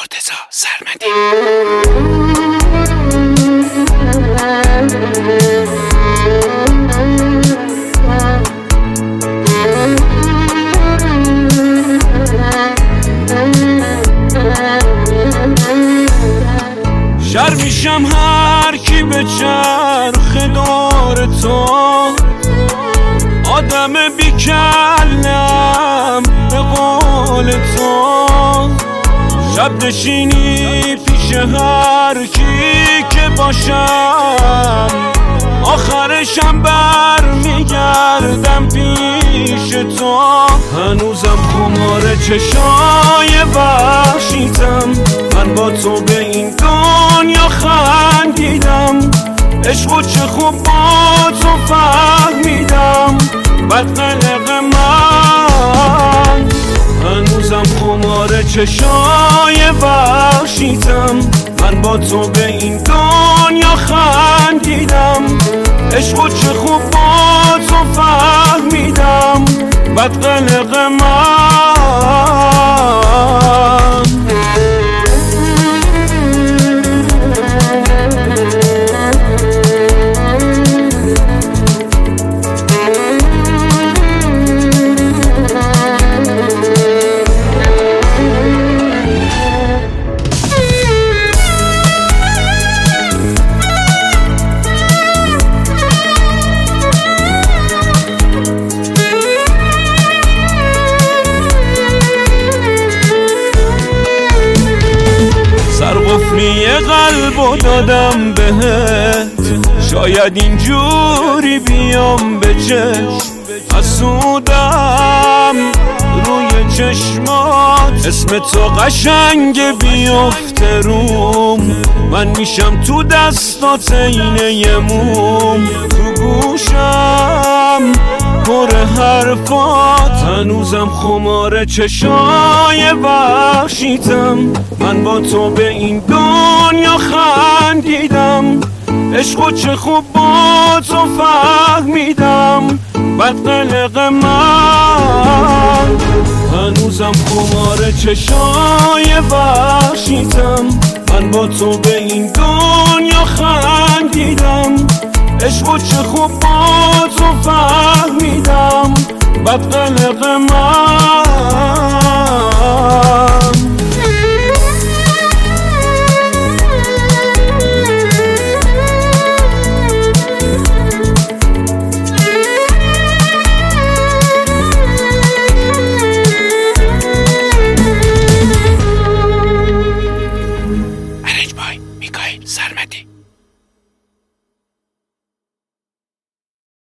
مرتضی سرمدی. شر میشم هر کی به چرخ دور تو، آدم بیکلم به قول تو. شب نشینی پیش هر کی که باشم، آخرشم بر میگردم پیش تو. هنوزم خمار چشای وحشیتم، من با تو به این دنیا خندیدم. عشق و چه خوب با تو فهمیدم، بد قلق من. هنوزم خمار چشای وحشیتم، من با تو به این دنیا خندیدم. عشق و چه خوب با تو فهمیدم، بد قلق من. قفلی قلبو دادم بهت، شاید اینجوری بیام به چشم. حسودم روی چشمات، اسم تو قشنگ بیفته روم. من میشم تو دستات اینه یه موم، تو گوشم پر حرفات. هنوزم خمار چشای وحشیتم، من با تو به این دنیا خندیدم. عشق و چه خوب با تو فهمیدم، بد قلق من. هنوزم خمار چشای وحشیتم، من با تو به این دنیا خندیدم. عشق و چه خوب با تو فهمیدم، بد قلق من. Arrange by Mikael Sarmati.